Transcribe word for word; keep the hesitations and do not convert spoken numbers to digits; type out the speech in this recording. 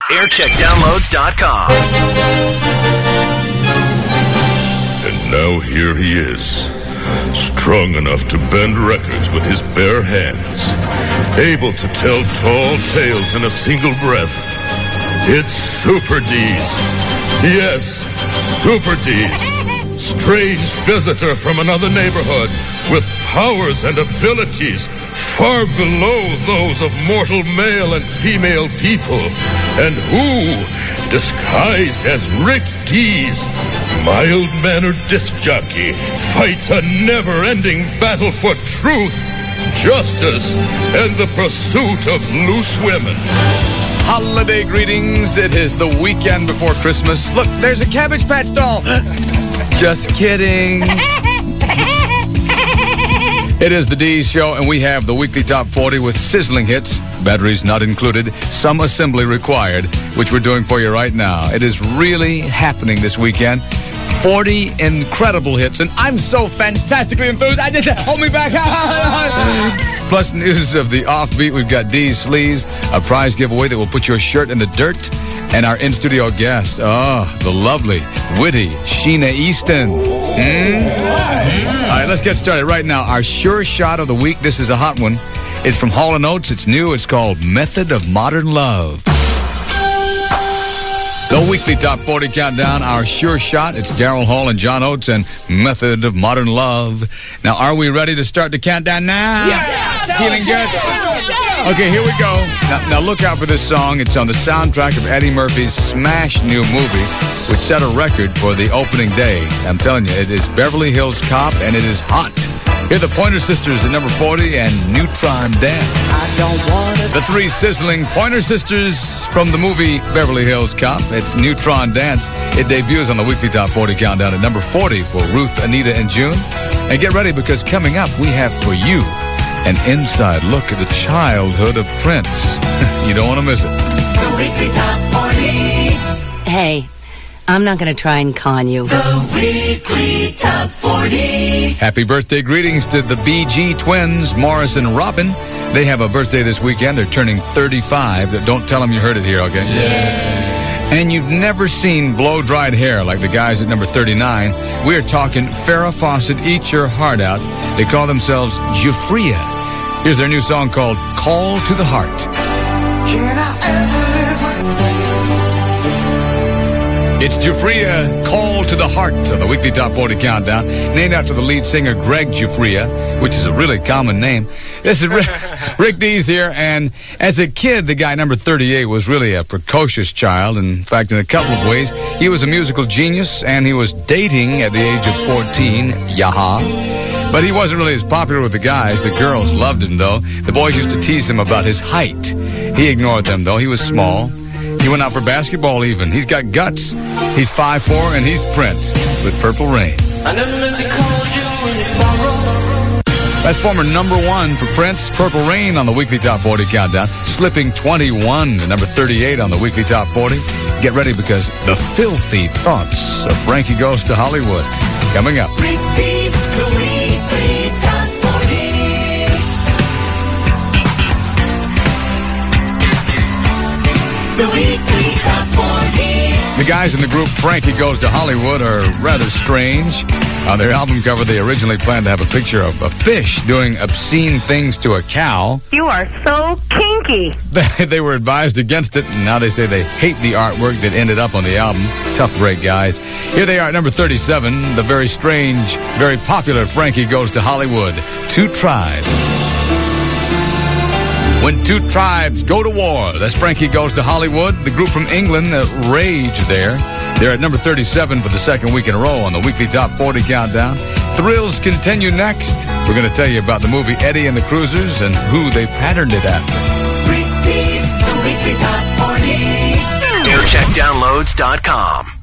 aircheck downloads dot com. And now here he is, strong enough to bend records with his bare hands, able to tell tall tales in a single breath. It's Super D's. Yes, Super D's. Strange visitor from another neighborhood with powers and abilities far below those of mortal male and female people, and who, disguised as Rick Dees, mild-mannered disc jockey, fights a never-ending battle for truth, justice, and the pursuit of loose women. Holiday greetings. It is the weekend before Christmas. Look, there's a Cabbage Patch doll. Just kidding. It is the D's Show, and we have the weekly top forty with sizzling hits, batteries not included, some assembly required, which we're doing for you right now. It is really happening this weekend. forty incredible hits, and I'm so fantastically enthused. I just hold me back. Plus news of the offbeat. We've got D's Sleaze, a prize giveaway that will put your shirt in the dirt, and our in-studio guest, oh, the lovely, witty Sheena Easton. Mm? All right, let's get started right now. Our sure shot of the week. This is a hot one. It's from Hall and Oates. It's new. It's called Method of Modern Love. The weekly top forty countdown, our sure shot. It's Daryl Hall and John Oates and Method of Modern Love. Now, are we ready to start the countdown now? Yeah. Feeling good? Okay, here we go. Now, now look out for this song. It's on the soundtrack of Eddie Murphy's smash new movie, which set a record for the opening day. I'm telling you, it is Beverly Hills Cop, and it is hot. Here the Pointer Sisters at number forty and Neutron Dance. I don't wanna... The three sizzling Pointer Sisters from the movie Beverly Hills Cop. It's Neutron Dance. It debuts on the weekly top forty countdown at number forty for Ruth, Anita, and June. And get ready, because coming up, we have for you an inside look at the childhood of Prince. You don't want to miss it. The weekly top forty. Hey, I'm not going to try and con you. The weekly top forty. Happy birthday greetings to the B G twins, Morris and Robin. They have a birthday this weekend. They're turning thirty-five. Don't tell them you heard it here, okay? Yeah. And you've never seen blow-dried hair like the guys at number thirty-nine. We're talking Farrah Fawcett, Eat Your Heart Out. They call themselves Jufria. Here's their new song called Call to the Heart. Can I ever live? It's Jufria, Call to the Heart on the weekly top forty countdown, named after the lead singer Greg Jufria, which is a really common name. This is Rick, Rick Dees here, and as a kid, the guy number thirty-eight was really a precocious child. In fact, in a couple of ways, he was a musical genius, and he was dating at the age of fourteen, yaha. But he wasn't really as popular with the guys. The girls loved him, though. The boys used to tease him about his height. He ignored them, though. He was small. He went out for basketball, even. He's got guts. He's five foot four, and he's Prince with Purple Rain. I never meant to call you when you borrow. That's former number one for Prince, Purple Rain on the weekly top forty countdown, slipping twenty-one to number thirty-eight on the weekly top forty. Get ready, because the filthy thoughts of Frankie Goes to Hollywood coming up. Rick Dees, the weekly top forty. The weekly top forty. The guys in the group Frankie Goes to Hollywood are rather strange. On their album cover, they originally planned to have a picture of a fish doing obscene things to a cow. You are so kinky. They, they were advised against it, and now they say they hate the artwork that ended up on the album. Tough break, guys. Here they are at number thirty-seven, the very strange, very popular Frankie Goes to Hollywood. Two Tribes. When two tribes go to war. That's Frankie Goes to Hollywood. The group from England, uh, Rage, there. They're at number thirty-seven for the second week in a row on the weekly top forty countdown. Thrills continue next. We're going to tell you about the movie Eddie and the Cruisers and who they patterned it after. Rick Dees, the weekly top forty. aircheck downloads dot com.